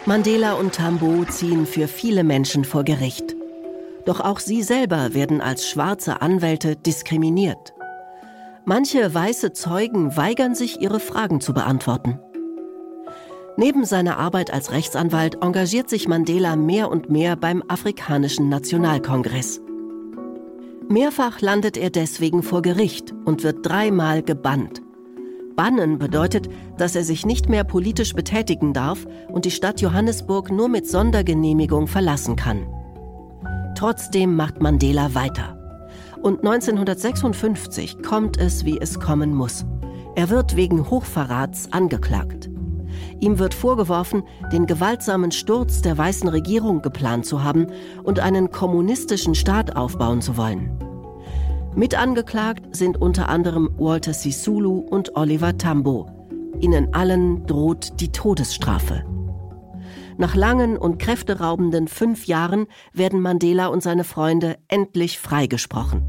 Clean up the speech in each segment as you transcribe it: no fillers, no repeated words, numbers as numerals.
Mandela und Tambo ziehen für viele Menschen vor Gericht. Doch auch sie selber werden als schwarze Anwälte diskriminiert. Manche weiße Zeugen weigern sich, ihre Fragen zu beantworten. Neben seiner Arbeit als Rechtsanwalt engagiert sich Mandela mehr und mehr beim Afrikanischen Nationalkongress. Mehrfach landet er deswegen vor Gericht und wird 3-mal gebannt. Bannen bedeutet, dass er sich nicht mehr politisch betätigen darf und die Stadt Johannesburg nur mit Sondergenehmigung verlassen kann. Trotzdem macht Mandela weiter. Und 1956 kommt es, wie es kommen muss. Er wird wegen Hochverrats angeklagt. Ihm wird vorgeworfen, den gewaltsamen Sturz der weißen Regierung geplant zu haben und einen kommunistischen Staat aufbauen zu wollen. Mit angeklagt sind unter anderem Walter Sisulu und Oliver Tambo. Ihnen allen droht die Todesstrafe. Nach langen und kräfteraubenden 5 Jahren werden Mandela und seine Freunde endlich freigesprochen.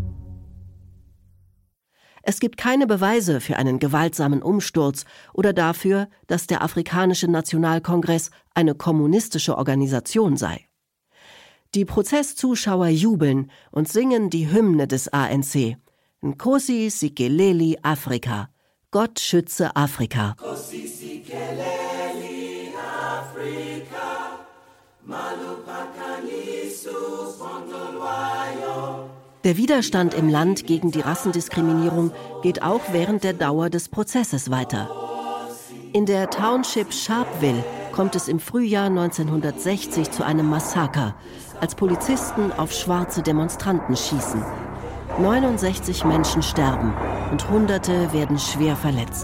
Es gibt keine Beweise für einen gewaltsamen Umsturz oder dafür, dass der Afrikanische Nationalkongress eine kommunistische Organisation sei. Die Prozesszuschauer jubeln und singen die Hymne des ANC. Nkosi Sikeleli Afrika. Gott schütze Afrika. Nkosi Sikeleli Afrika. Der Widerstand im Land gegen die Rassendiskriminierung geht auch während der Dauer des Prozesses weiter. In der Township Sharpeville kommt es im Frühjahr 1960 zu einem Massaker, als Polizisten auf schwarze Demonstranten schießen. 69 Menschen sterben und Hunderte werden schwer verletzt.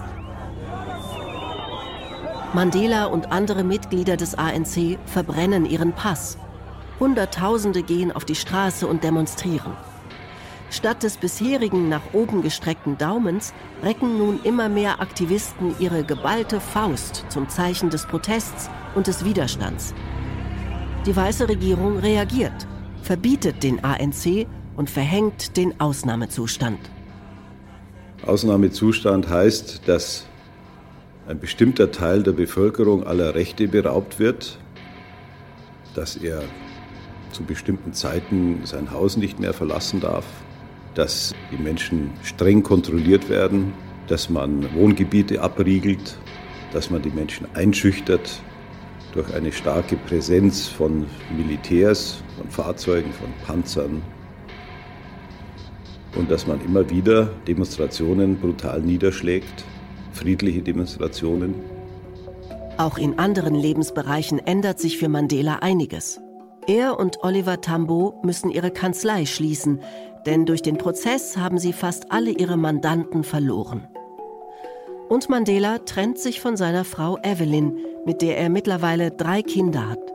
Mandela und andere Mitglieder des ANC verbrennen ihren Pass. Hunderttausende gehen auf die Straße und demonstrieren. Statt des bisherigen nach oben gestreckten Daumens recken nun immer mehr Aktivisten ihre geballte Faust zum Zeichen des Protests und des Widerstands. Die weiße Regierung reagiert, verbietet den ANC und verhängt den Ausnahmezustand. Ausnahmezustand heißt, dass ein bestimmter Teil der Bevölkerung aller Rechte beraubt wird, dass er zu bestimmten Zeiten sein Haus nicht mehr verlassen darf, dass die Menschen streng kontrolliert werden, dass man Wohngebiete abriegelt, dass man die Menschen einschüchtert durch eine starke Präsenz von Militärs, von Fahrzeugen, von Panzern und dass man immer wieder Demonstrationen brutal niederschlägt, friedliche Demonstrationen. Auch in anderen Lebensbereichen ändert sich für Mandela einiges. Er und Oliver Tambo müssen ihre Kanzlei schließen, denn durch den Prozess haben sie fast alle ihre Mandanten verloren. Und Mandela trennt sich von seiner Frau Evelyn, mit der er mittlerweile 3 Kinder hat.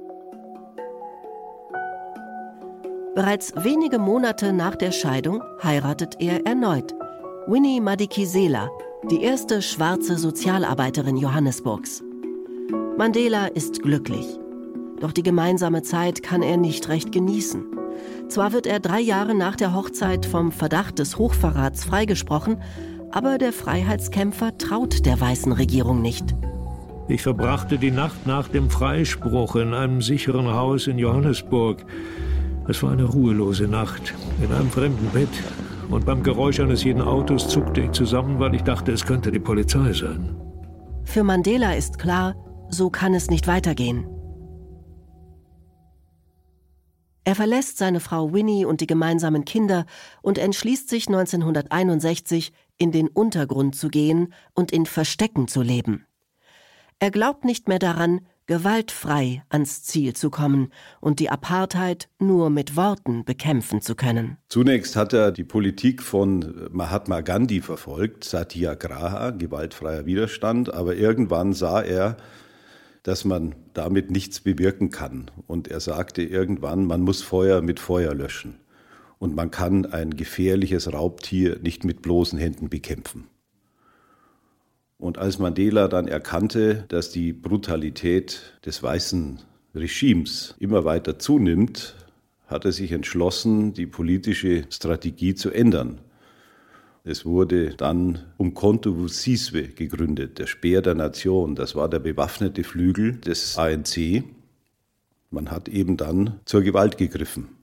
Bereits wenige Monate nach der Scheidung heiratet er erneut Winnie Madikizela, die erste schwarze Sozialarbeiterin Johannesburgs. Mandela ist glücklich. Doch die gemeinsame Zeit kann er nicht recht genießen. Zwar wird er 3 Jahre nach der Hochzeit vom Verdacht des Hochverrats freigesprochen, aber der Freiheitskämpfer traut der weißen Regierung nicht. Ich verbrachte die Nacht nach dem Freispruch in einem sicheren Haus in Johannesburg. Es war eine ruhelose Nacht, in einem fremden Bett. Und beim Geräusch eines jeden Autos zuckte ich zusammen, weil ich dachte, es könnte die Polizei sein. Für Mandela ist klar, so kann es nicht weitergehen. Er verlässt seine Frau Winnie und die gemeinsamen Kinder und entschließt sich 1961, in den Untergrund zu gehen und in Verstecken zu leben. Er glaubt nicht mehr daran, gewaltfrei ans Ziel zu kommen und die Apartheid nur mit Worten bekämpfen zu können. Zunächst hat er die Politik von Mahatma Gandhi verfolgt, Satyagraha, gewaltfreier Widerstand, aber irgendwann sah er, dass man damit nichts bewirken kann. Und er sagte irgendwann, man muss Feuer mit Feuer löschen. Und man kann ein gefährliches Raubtier nicht mit bloßen Händen bekämpfen. Und als Mandela dann erkannte, dass die Brutalität des weißen Regimes immer weiter zunimmt, hat er sich entschlossen, die politische Strategie zu ändern. Es wurde dann Umkhonto Sizwe gegründet, der Speer der Nation. Das war der bewaffnete Flügel des ANC. Man hat eben dann zur Gewalt gegriffen.